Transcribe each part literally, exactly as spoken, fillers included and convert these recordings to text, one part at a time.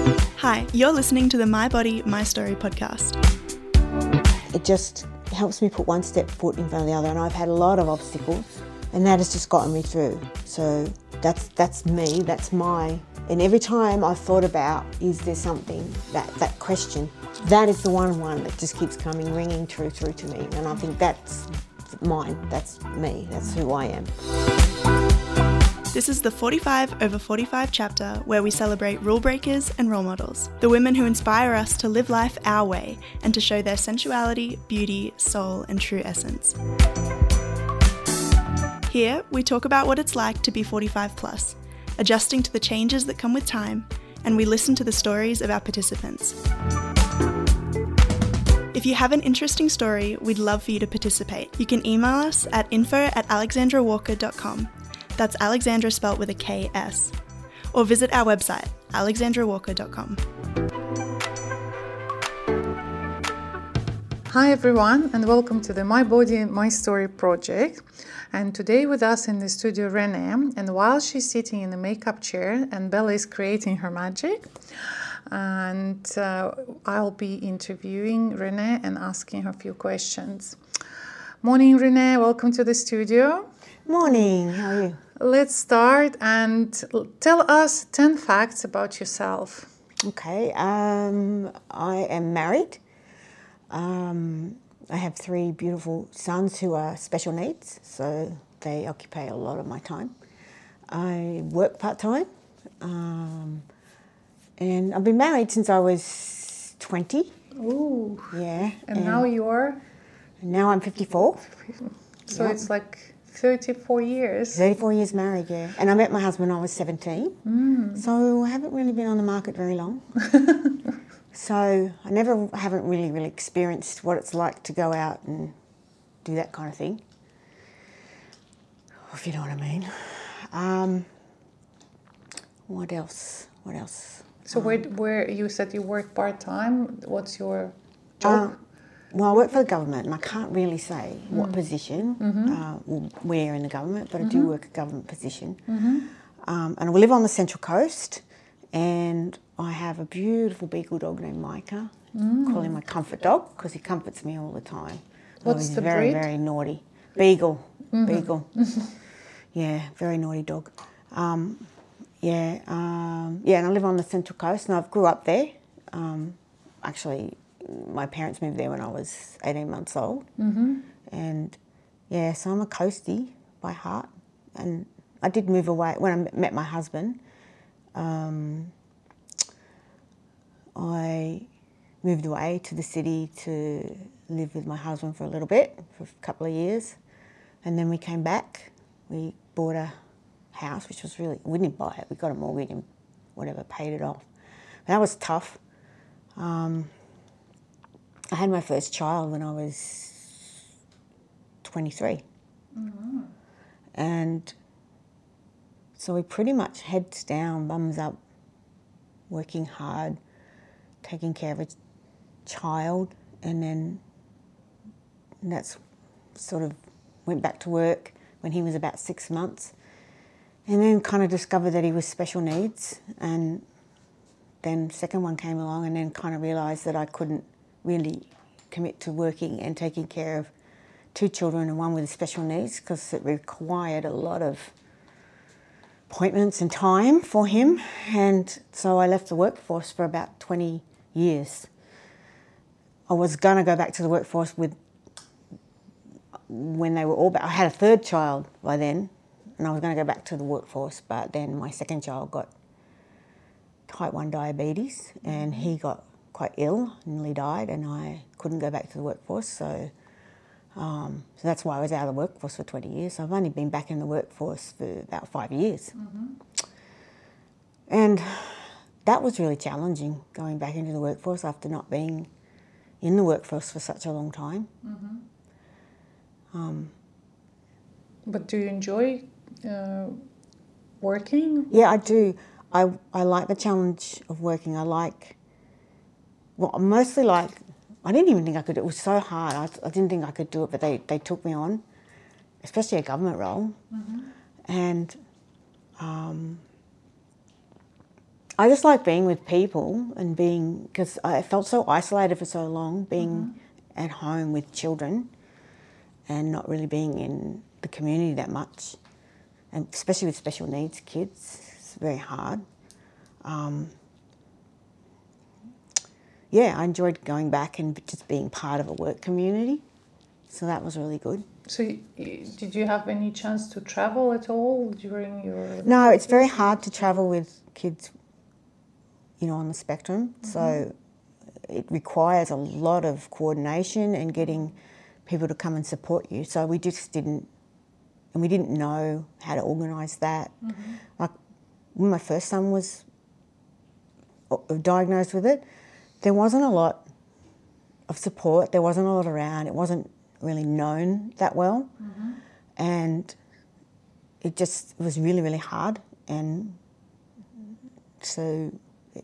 Hi, you're listening to the My Body, My Story podcast. It just helps me put one step foot in front of the other, and I've had a lot of obstacles, and that has just gotten me through. So that's that's me, that's my, and every time I've thought about, is there something, that, that question, that is the one one that just keeps coming, ringing true through to me, and I think that's mine, that's me, that's who I am. This is the forty-five over forty-five chapter where we celebrate rule breakers and role models, the women who inspire us to live life our way and to show their sensuality, beauty, soul, and true essence. Here, we talk about what it's like to be forty-five plus, adjusting to the changes that come with time, and we listen to the stories of our participants. If you have an interesting story, we'd love for you to participate. You can email us at info at alexandra walker dot com. That's Alexandra spelt with a K S. Or visit our website, alexandra walker dot com. Hi everyone, and welcome to the My Body, My Story project. And today with us in the studio, Renee, and while she's sitting in the makeup chair and Bella is creating her magic, and uh, I'll be interviewing Renee and asking her a few questions. Morning, Renee, welcome to the studio. Morning, how are you? Let's start and tell us ten facts about yourself. Okay, um, I am married. Um, I have three beautiful sons who are special needs, so they occupy a lot of my time. I work part-time, um, and I've been married since I was twenty. Ooh. Yeah. And, and now you're? Now I'm fifty-four. So yep. It's like thirty-four years. thirty-four years married, yeah. And I met my husband when I was seventeen. Mm. So I haven't really been on the market very long. So I never haven't really, really experienced what it's like to go out and do that kind of thing, if you know what I mean. Um, what else? What else? So um, where, where you said you work part-time, what's your job? Um, well, I work for the government, and I can't really say mm. what position, mm-hmm. uh, well, where in the government, but mm-hmm. I do work a government position. Mm-hmm. Um, and we live on the Central Coast, and I have a beautiful beagle dog named Micah. Mm. I call him my comfort dog because he comforts me all the time. What's he's the very, breed? very naughty. Beagle. Mm-hmm. Beagle. Yeah, very naughty dog. Um, yeah, um, yeah, and I live on the Central Coast, and I grew up there. Um, actually, my parents moved there when I was eighteen months old. Mm-hmm. And yeah, so I'm a coastie by heart. And I did move away when I met my husband. Um, I moved away to the city to live with my husband for a little bit, for a couple of years. And then we came back. We bought a house, which was really, we didn't buy it, we got a mortgage and whatever, paid it off. But that was tough. Um, I had my first child when I was twenty-three. Mm-hmm. And so we pretty much heads down, bums up, working hard, taking care of a child, and then that's sort of went back to work when he was about six months, and then kind of discovered that he was special needs, and then second one came along, and then kind of realised that I couldn't really commit to working and taking care of two children and one with special needs because it required a lot of appointments and time for him, and so I left the workforce for about twenty years. I was going to go back to the workforce with when they were all back. I had a third child by then, and I was going to go back to the workforce, but then my second child got type one diabetes, and he got quite ill, nearly died, and I couldn't go back to the workforce, so Um, so that's why I was out of the workforce for twenty years. So I've only been back in the workforce for about five years. Mm-hmm. And that was really challenging, going back into the workforce after not being in the workforce for such a long time. Mm-hmm. Um, but do you enjoy uh, working? Yeah, I do. I, I like the challenge of working. I like, well, I mostly like, I didn't even think I could, it was so hard. I, I didn't think I could do it, but they, they took me on, especially a government role. Mm-hmm. And um, I just like being with people and being, because I felt so isolated for so long, being mm-hmm. at home with children and not really being in the community that much, and especially with special needs kids, it's very hard. Um, yeah, I enjoyed going back and just being part of a work community, so that was really good. So did you have any chance to travel at all during your... No, it's very hard to travel with kids, you know, on the spectrum. Mm-hmm. So it requires a lot of coordination and getting people to come and support you. So we just didn't, and we didn't know how to organise that. Mm-hmm. Like when my first son was diagnosed with it, there wasn't a lot of support. There wasn't a lot around. It wasn't really known that well. Mm-hmm. And it just it was really, really hard. And so it,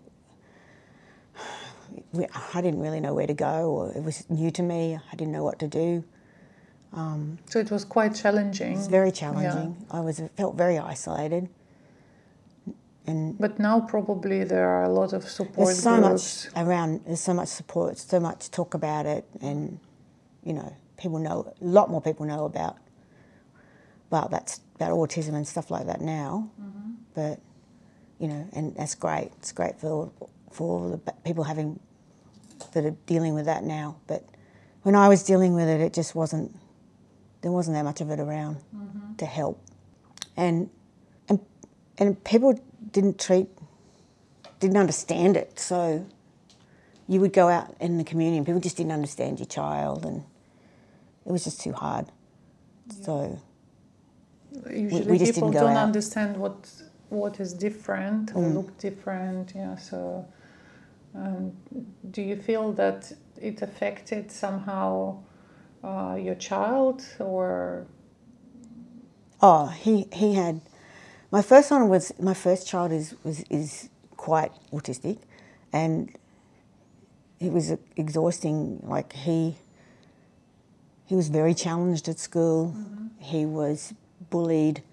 we, I didn't really know where to go, or it was new to me. I didn't know what to do. Um, so it was quite challenging. It was very challenging. Yeah. I was felt very isolated. And but now probably there are a lot of support there's so groups. much around. There's so much support, so much talk about it, and you know, people know a lot more people know about well, that's about autism and stuff like that now. Mm-hmm. But you know, and that's great. It's great for for the people having that are dealing with that now. But when I was dealing with it, it just wasn't. There wasn't that much of it around mm-hmm. to help, and and and people didn't treat, didn't understand it. So you would go out in the community and people just didn't understand your child, and it was just too hard. Yeah. So usually we, we just people didn't go don't out. understand what what is different or Mm. look different. Yeah. So um, do you feel that it affected somehow uh, your child, or? Oh, he he had. My first one was my first child is was is quite autistic, and it was exhausting. Like he he was very challenged at school. Mm-hmm. He was bullied.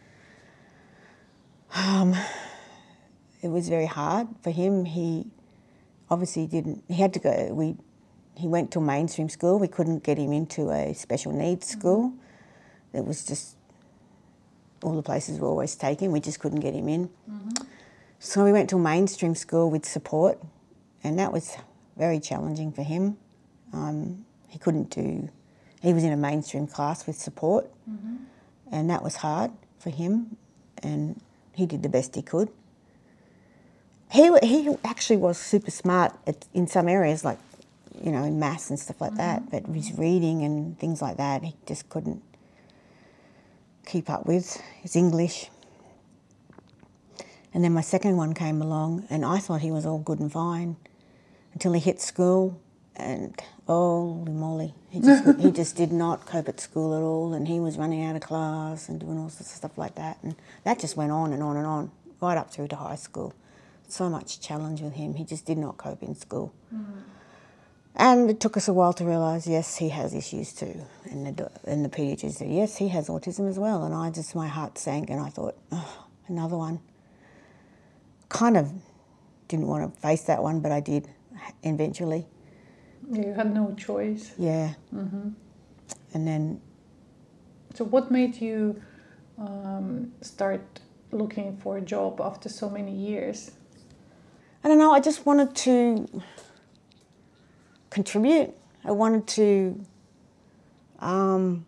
Um, it was very hard for him. He obviously didn't. He had to go. We he went to a mainstream school. We couldn't get him into a special needs school. Mm-hmm. It was just. All the places were always taken, we just couldn't get him in. Mm-hmm. So we went to a mainstream school with support, and that was very challenging for him. Um, he couldn't do, he was in a mainstream class with support, mm-hmm. and that was hard for him, and he did the best he could. He he actually was super smart at, in some areas, like, you know, in maths and stuff like mm-hmm. that, but his reading and things like that, he just couldn't keep up with. His English. And then my second one came along, and I thought he was all good and fine until he hit school, and holy moly, he just, he just did not cope at school at all, and he was running out of class and doing all sorts of stuff like that, and that just went on and on and on, right up through to high school. So much challenge with him, he just did not cope in school. Mm-hmm. And it took us a while to realise, yes, he has issues too. And the, and the paediatrician said, yes, he has autism as well. And I just, my heart sank, and I thought, oh, another one. Kind of didn't want to face that one, but I did eventually. You had no choice. Yeah. Mm-hmm. And then... So what made you um, start looking for a job after so many years? I don't know, I just wanted to... contribute. I wanted to, um,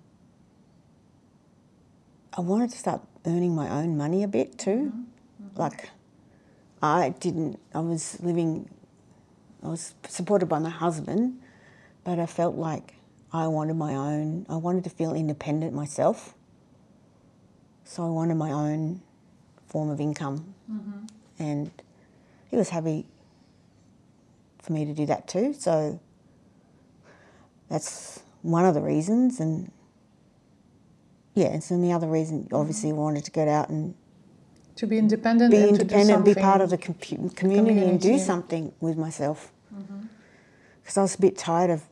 I wanted to start earning my own money a bit too. Mm-hmm. Mm-hmm. Like, I didn't, I was living, I was supported by my husband, but I felt like I wanted my own, I wanted to feel independent myself. So I wanted my own form of income. Mm-hmm. And he was happy for me to do that too, so that's one of the reasons. And yeah, and so the other reason, obviously, I wanted to get out and to be independent, be and independent, to be part of the com- community, community and do something with myself. Because mm-hmm. I was a bit tired of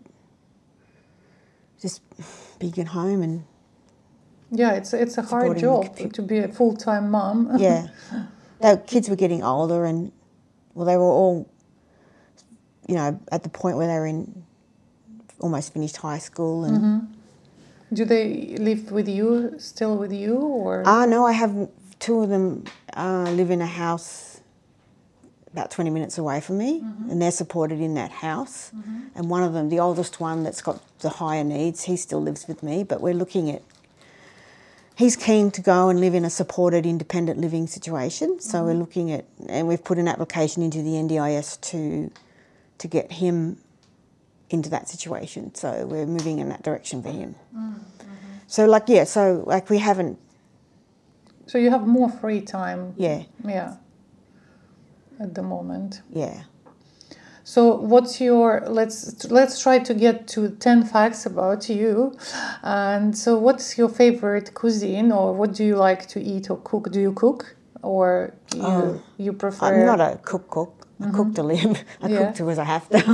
just being at home and yeah, it's it's a hard job to be a full time mom. Yeah, the kids were getting older, and well, they were all, you know, at the point where they were in, almost finished high school. And Mm-hmm. Do they live with you, still with you, or? Ah, no, I have two of them uh, live in a house about twenty minutes away from me, mm-hmm. and they're supported in that house. Mm-hmm. And one of them, the oldest one that's got the higher needs, he still lives with me, but we're looking at, he's keen to go and live in a supported independent living situation. So mm-hmm. we're looking at, and we've put an application into the N D I S to to get him into that situation. So we're moving in that direction for him. Mm-hmm. So like, yeah, so like we haven't. So you have more free time. Yeah. Yeah. At the moment. Yeah. So what's your, let's let's try to get to ten facts about you. And so what's your favorite cuisine, or what do you like to eat or cook? Do you cook, or you, um, you prefer? I'm not a cook cook. I mm-hmm. cook to live. I yeah. cook because I have to.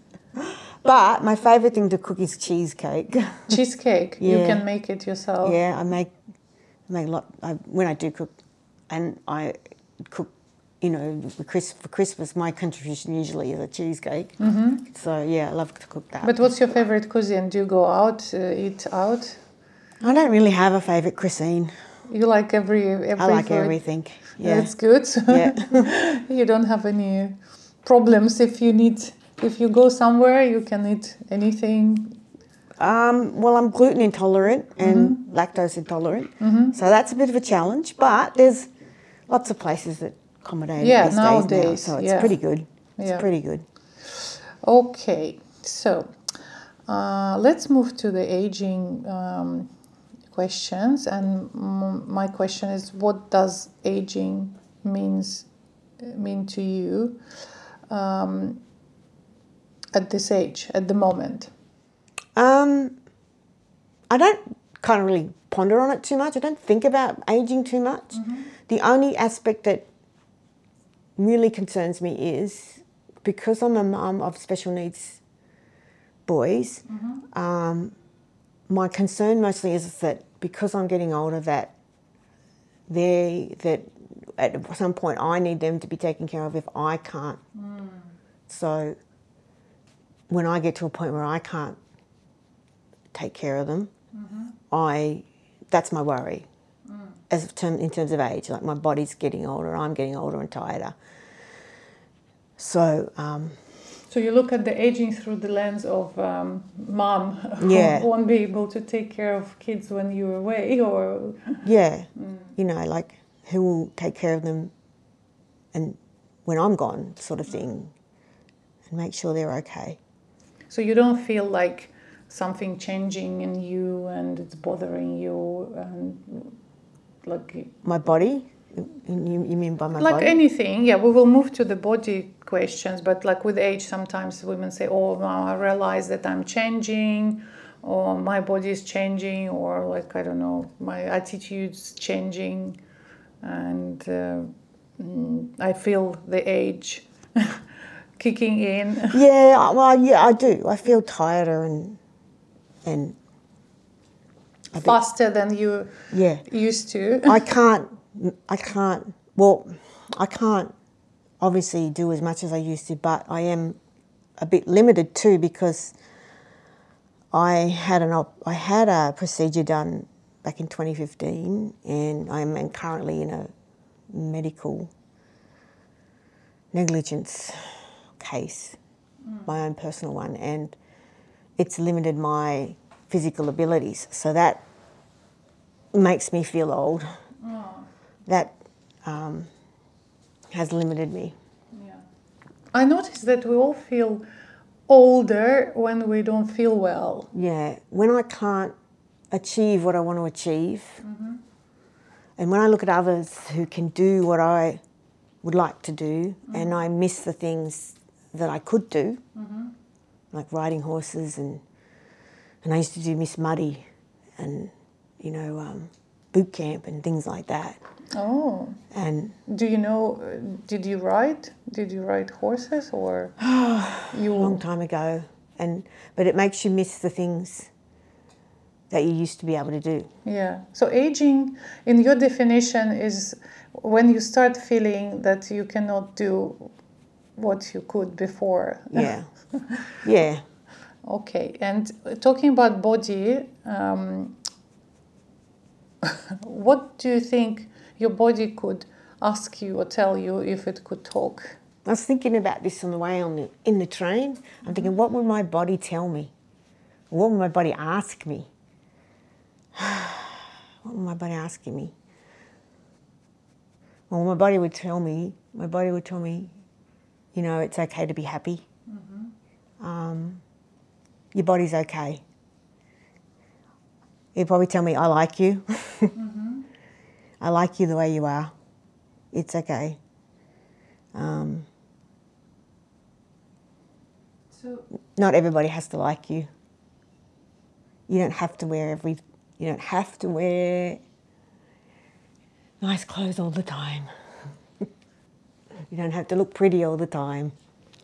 But my favourite thing to cook is cheesecake. Cheesecake? Yeah. You can make it yourself? Yeah, I make, I make a lot, I, when I do cook, and I cook, you know, for Christmas, my contribution usually is a cheesecake. Mm-hmm. So, yeah, I love to cook that. But what's your favourite cuisine? Do you go out, uh, eat out? I don't really have a favourite cuisine. You like every, every I like food? everything, yeah. That's good. Yeah. You don't have any problems if you need... If you go somewhere, you can eat anything. Um, well, I'm gluten intolerant and mm-hmm. lactose intolerant, mm-hmm. so that's a bit of a challenge. But there's lots of places that accommodate yeah, it these nowadays, days now, so it's yeah. pretty good. It's yeah. pretty good. Okay, so uh, let's move to the aging um, questions. And m- my question is, what does aging means mean to you? Um, At this age, at the moment? Um, I don't kind of really ponder on it too much. I don't think about aging too much. Mm-hmm. The only aspect that really concerns me is, because I'm a mum of special needs boys, mm-hmm. um, my concern mostly is that because I'm getting older, that they that at some point I need them to be taken care of if I can't. Mm. So when I get to a point where I can't take care of them, mm-hmm. I that's my worry. Mm. As of term, in terms of age, like my body's getting older, I'm getting older and tireder. So, um, so you look at the aging through the lens of um, mom who yeah. won't be able to take care of kids when you're away, or yeah, mm. you know, like who will take care of them, and when I'm gone, sort of thing, and make sure they're okay. So you don't feel like something changing in you and it's bothering you, and like my body. You, you mean by my like body? Like anything, yeah. We will move to the body questions, but like with age, sometimes women say, "Oh, now I realize that I'm changing, or my body is changing, or like I don't know, my attitude's changing, and uh, I feel the age." Kicking in. Yeah, well, yeah, I do. I feel tireder and and faster than you yeah. used to. I can't. I can't. Well, I can't obviously do as much as I used to, but I am a bit limited too because I had an op- I had a procedure done back in twenty fifteen, and I'm currently in a medical negligence case, mm. my own personal one, and it's limited my physical abilities. So that makes me feel old. Oh. That um, has limited me. Yeah. I noticed that we all feel older when we don't feel well. Yeah, when I can't achieve what I want to achieve, mm-hmm. and when I look at others who can do what I would like to do, mm-hmm. and I miss the things that I could do, mm-hmm. like riding horses, and and I used to do Miss Muddy, and you know um, boot camp and things like that. Oh. And do you know? Did you ride? Did you ride horses, or you? A long time ago, and but it makes you miss the things that you used to be able to do. Yeah. So aging, in your definition, is when you start feeling that you cannot do what you could before. Yeah. Yeah. Okay, and talking about body, um, what do you think your body could ask you or tell you if it could talk? I was thinking about this on the way on the, in the train. I'm thinking, what would my body tell me? What would my body ask me? What would my body asking me? Well, my body would tell me, my body would tell me, you know, it's okay to be happy. Mm-hmm. Um, your body's okay. It'd probably tell me, I like you. Mm-hmm. I like you the way you are. It's okay. Um, so not everybody has to like you. You don't have to wear every, you don't have to wear nice clothes all the time. You don't have to look pretty all the time.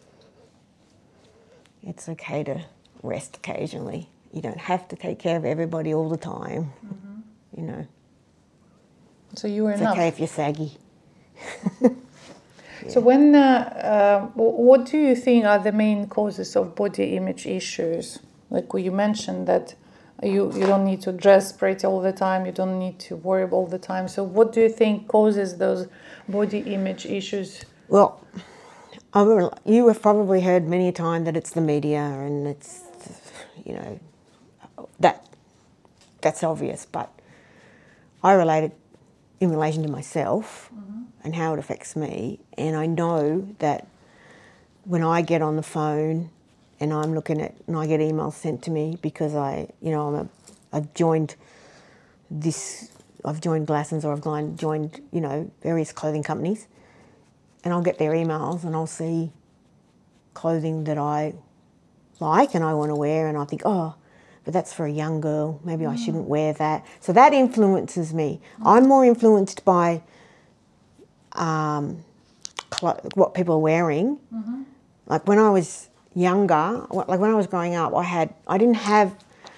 It's okay to rest occasionally. You don't have to take care of everybody all the time. Mm-hmm. You know. So you were it's enough. okay if you're saggy. Yeah. So when, uh, uh, what do you think are the main causes of body image issues? Like you mentioned that you, you don't need to dress pretty all the time, you don't need to worry all the time. So what do you think causes those body image issues? Well, I will, you have probably heard many a time that it's the media and it's, you know, that that's obvious, but I relate it in relation to myself. Mm-hmm. And how it affects me. And I know that when I get on the phone and I'm looking at, and I get emails sent to me because I, you know, I'm a, I've joined this, I've joined Glassons or I've joined, you know, various clothing companies, and I'll get their emails and I'll see clothing that I like and I want to wear, and I think, oh, but that's for a young girl, maybe mm. I shouldn't wear that. So that influences me. Mm. I'm more influenced by Um, what people are wearing. Mm-hmm. Like when I was younger, like when I was growing up, I had, I didn't have,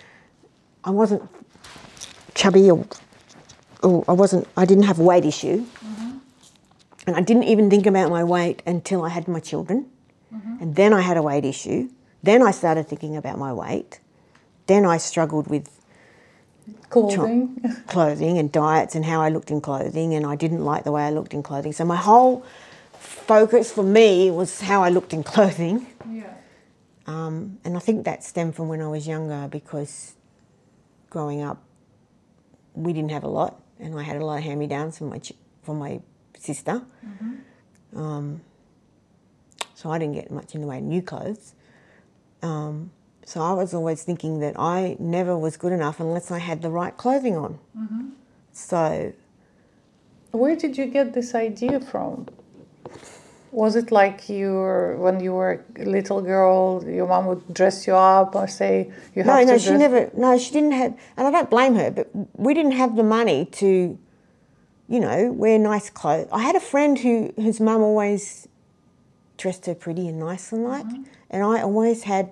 I wasn't chubby or, or I wasn't, I didn't have a weight issue. Mm-hmm. And I didn't even think about my weight until I had my children. Mm-hmm. And then I had a weight issue. Then I started thinking about my weight. Then I struggled with Clothing. clothing and diets and how I looked in clothing, and I didn't like the way I looked in clothing. So my whole focus for me was how I looked in clothing. Yeah. Um, and I think that stemmed from when I was younger, because growing up we didn't have a lot, and I had a lot of hand-me-downs from my from my sister. Mm-hmm. Um, so I didn't get much in the way of new clothes. Um, So I was always thinking that I never was good enough unless I had the right clothing on. Mm-hmm. So... Where did you get this idea from? Was it like you were, when you were a little girl, your mom would dress you up or say you have no, to no, dress... she never... No, she didn't have... And I don't blame her, but we didn't have the money to, you know, wear nice clothes. I had a friend who whose mum always dressed her pretty and nice and like, mm-hmm. and I always had...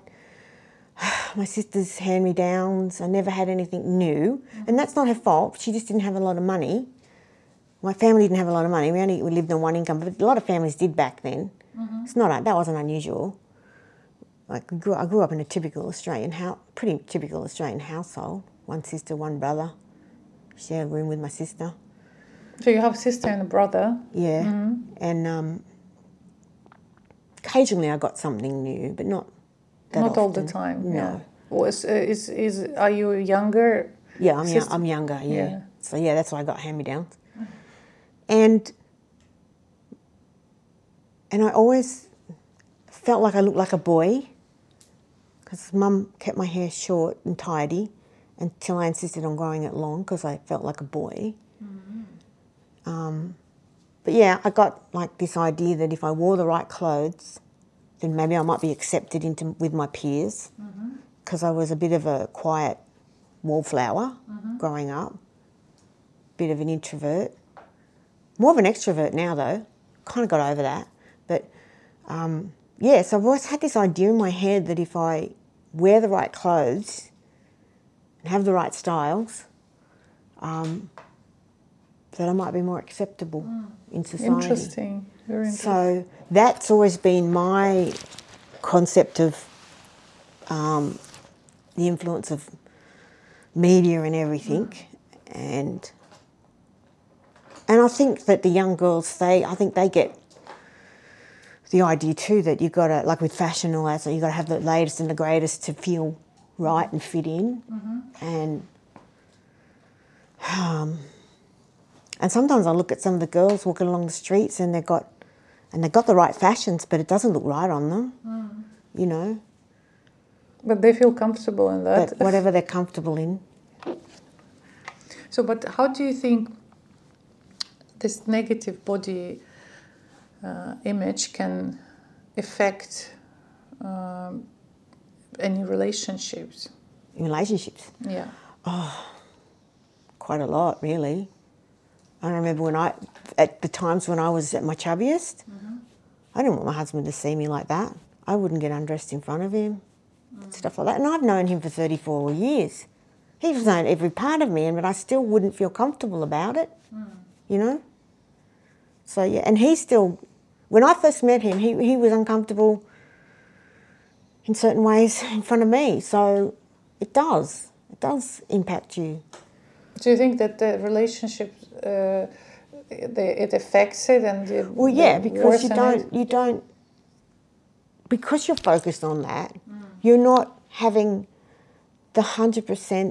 my sister's hand-me-downs. I never had anything new. Mm-hmm. And that's not her fault. She just didn't have a lot of money. My family didn't have a lot of money. We only we lived on one income, but a lot of families did back then. Mm-hmm. It's not that wasn't unusual. Like I grew, I grew up in a typical Australian house, pretty typical Australian household. One sister, one brother. Shared a room with my sister. So you have a sister and a brother. Yeah. Mm-hmm. And um, occasionally I got something new, but not. That Not often. all the time. No. Yeah. Was uh, is is are you younger? Yeah, I'm young, I'm younger. Yeah. yeah. So yeah, that's why I got hand-me-downs. Mm. And and I always felt like I looked like a boy, because Mum kept my hair short and tidy until I insisted on growing it long because I felt like a boy. Mm-hmm. Um, but yeah, I got like this idea that if I wore the right clothes, then maybe I might be accepted into with my peers, because mm-hmm. I was a bit of a quiet wallflower mm-hmm. growing up, bit of an introvert, more of an extrovert now though, kind of got over that. But um, yeah, so I've always had this idea in my head that if I wear the right clothes and have the right styles, um, that I might be more acceptable mm. in society. Interesting. Very So that's always been my concept of um, the influence of media and everything, mm. and and I think that the young girls, they I think they get the idea too that you got to, like with fashion and all that, so you got to have the latest and the greatest to feel right and fit in, mm-hmm. and um, and sometimes I look at some of the girls walking along the streets and they've got and they've got the right fashions, but it doesn't look right on them, mm. you know. But they feel comfortable in that. But whatever they're comfortable in. So, but how do you think this negative body uh, image can affect um, any relationships? Relationships? Yeah. Oh, quite a lot, really. I remember when I, at the times when I was at my chubbiest, mm-hmm. I didn't want my husband to see me like that. I wouldn't get undressed in front of him, mm. stuff like that. And I've known him for thirty-four years. He's known every part of me, but I still wouldn't feel comfortable about it, mm. you know? So, yeah, and he still, when I first met him, he, he was uncomfortable in certain ways in front of me. So it does. It does impact you. Do you think that the relationship, uh, the, it affects it? and it, Well, yeah, because you don't, it? you don't, because you're focused on that, mm. you're not having the one hundred percent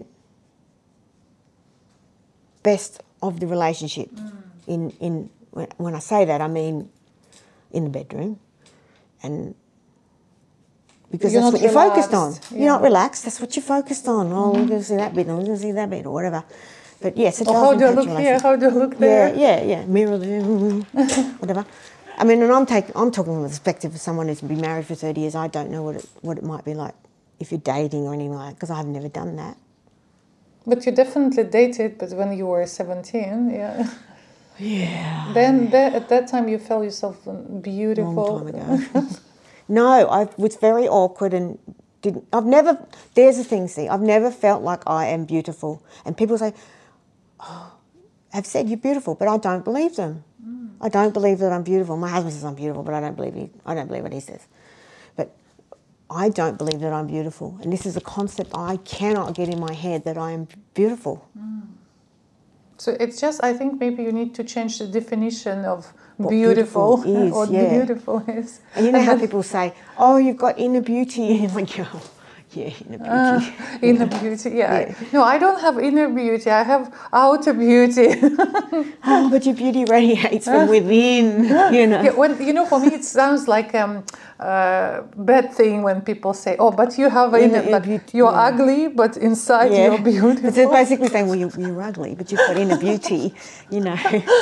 best of the relationship. Mm. In, in when I say that, I mean in the bedroom. And because you're that's what relaxed. you're focused on. Yeah. You're not relaxed, that's what you're focused on. Oh, we're going to see that bit, or we're going to see that bit, or whatever. But yes, it oh, does how do I impact look here? How do I look there? Yeah, yeah, yeah. Mirror there, whatever. I mean, and I'm taking, I'm talking from the perspective of someone who's been married for thirty years. I don't know what it, what it might be like if you're dating or anything like that, because I've never done that. But you definitely dated, but when you were seventeen, yeah. Yeah. Then that, at that time you felt yourself beautiful. Long time ago. No, I was very awkward and didn't. I've never. There's the thing. See, I've never felt like I am beautiful, and people say, "Oh, have said you're beautiful," but I don't believe them. Mm. I don't believe that I'm beautiful. My husband says I'm beautiful, but I don't believe he. I don't believe what he says. But I don't believe that I'm beautiful, and this is a concept I cannot get in my head that I am beautiful. Mm. So it's just, I think maybe you need to change the definition of what beautiful, beautiful is, what yeah. beautiful is. And you know how people say, "Oh, you've got inner beauty," and like, oh, yeah, inner beauty. Uh, inner beauty, yeah. yeah. No, I don't have inner beauty. I have outer beauty. Oh, but your beauty radiates from within. You know. Yeah, when, you know, for me, it sounds like um, uh, bad thing when people say, "Oh, but you have inner, inner, inner beauty. You're yeah. ugly, but inside yeah. you're beautiful." But they're basically saying, "Well, you're, you're ugly, but you've got inner beauty," you know.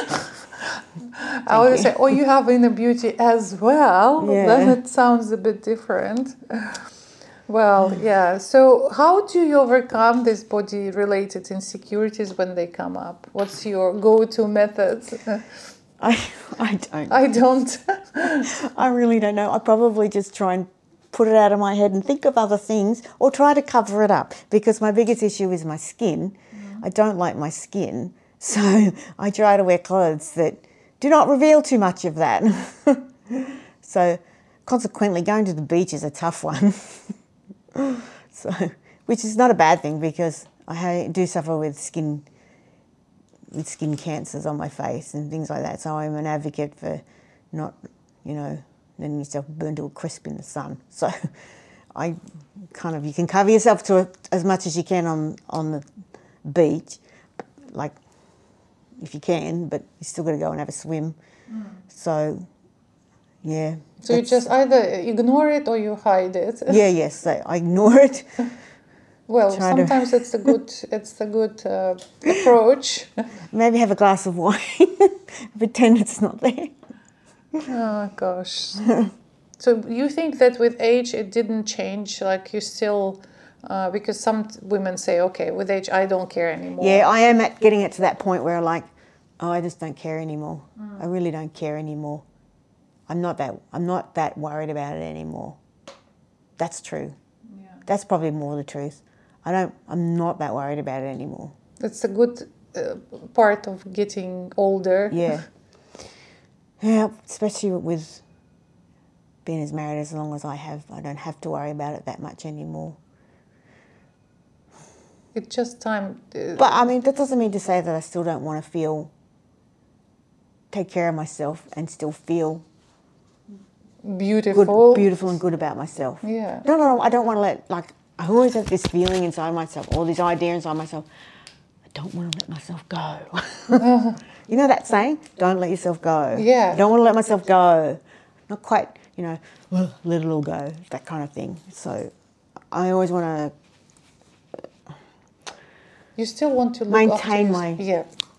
I would say, "Oh, you have inner beauty as well." Yeah. Then it sounds a bit different. Well, yeah. So how do you overcome these body-related insecurities when they come up? What's your go-to methods? I, I don't. I don't. I really don't know. I probably just try and put it out of my head and think of other things or try to cover it up, because my biggest issue is my skin. Mm. I don't like my skin. So I try to wear clothes that do not reveal too much of that. So consequently, going to the beach is a tough one. So, which is not a bad thing, because I do suffer with skin with skin cancers on my face and things like that. So I'm an advocate for not, you know, letting yourself burn to a crisp in the sun. So I kind of, you can cover yourself to a, as much as you can on on the beach, like if you can, but you still got to go and have a swim. Mm. So yeah. So you just either ignore it or you hide it. Yeah, yes, so I ignore it. Well, Try sometimes to... it's a good it's a good uh, approach. Maybe have a glass of wine, pretend it's not there. Oh gosh. So you think that with age it didn't change? Like you still, uh, because some women say, okay, with age I don't care anymore. Yeah, I am at getting it to that point where like, oh, I just don't care anymore. Mm. I really don't care anymore. I'm not that I'm not that worried about it anymore. That's true. Yeah. That's probably more the truth. I don't I'm not that worried about it anymore. That's a good uh, part of getting older. Yeah. Yeah, especially with being as married as long as I have, I don't have to worry about it that much anymore. It's just time. To... But I mean, that doesn't mean to say that I still don't want to feel, take care of myself and still feel beautiful, good, beautiful and good about myself. Yeah. No, no, no. I don't want to let like I always have this feeling inside myself, or this idea inside myself. I don't want to let myself go. You know that saying? Don't let yourself go. Yeah. I don't want to let myself go. Not quite, you know, well, let it all go. That kind of thing. So I always want to. You still want to look maintain after my yeah.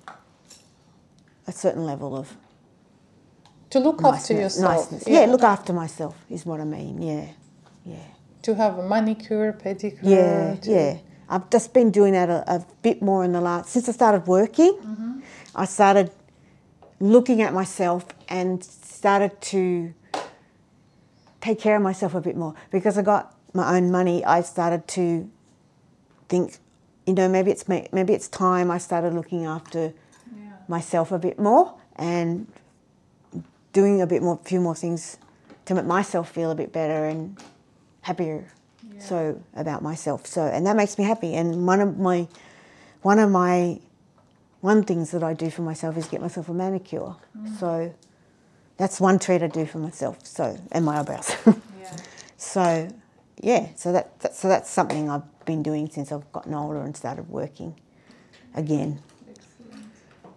a certain level of to look niceness, after yourself. Niceness. Yeah. yeah, look after myself is what I mean. Yeah, yeah. To have a manicure, pedicure. Yeah, to... yeah. I've just been doing that a, a bit more in the last since I started working. Mm-hmm. I started looking at myself and started to take care of myself a bit more because I got my own money. I started to think, you know, maybe it's maybe it's time I started looking after yeah. myself a bit more and doing a bit more, few more things to make myself feel a bit better and happier. Yeah. So about myself. So and that makes me happy. And one of my, one of my, one things that I do for myself is get myself a manicure. Mm. So that's one treat I do for myself. So and my eyebrows. Yeah. So yeah. So that, that so that's something I've been doing since I've gotten older and started working again. Excellent.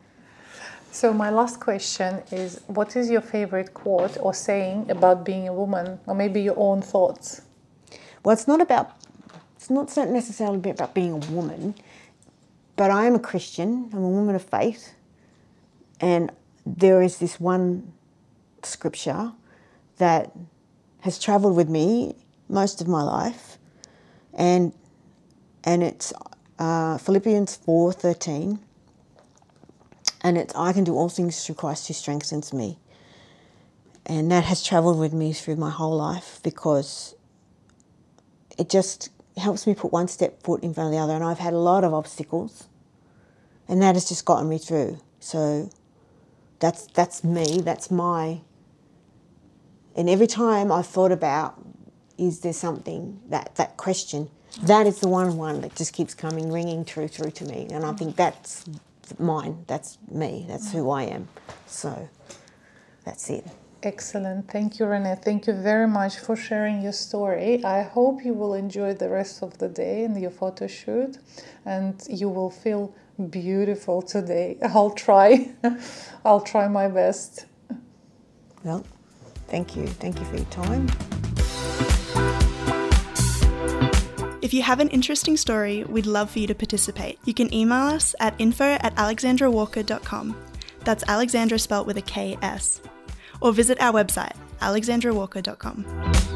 So my last question is, what is your favorite quote or saying about being a woman, or maybe your own thoughts? Well, it's not about, it's not necessarily about being a woman, but I am a Christian. I'm a woman of faith, and there is this one scripture that has travelled with me most of my life, and and it's uh, Philippians four thirteen, and it's I can do all things through Christ who strengthens me, and that has travelled with me through my whole life because it just helps me put one step foot in front of the other, and I've had a lot of obstacles, and that has just gotten me through. So that's that's me, that's my, and every time I've thought about, is there something, that, that question, that is the one one that just keeps coming, ringing true through to me, and I think that's mine, that's me, that's who I am. So that's it. Excellent. Thank you, Renee. Thank you very much for sharing your story. I hope you will enjoy the rest of the day and your photo shoot, and you will feel beautiful today. I'll try. I'll try my best. Well, thank you. Thank you for your time. If you have an interesting story, we'd love for you to participate. You can email us at info at alexandra walker dot com. That's Alexandra spelt with a K S. Or visit our website, alexandra walker dot com.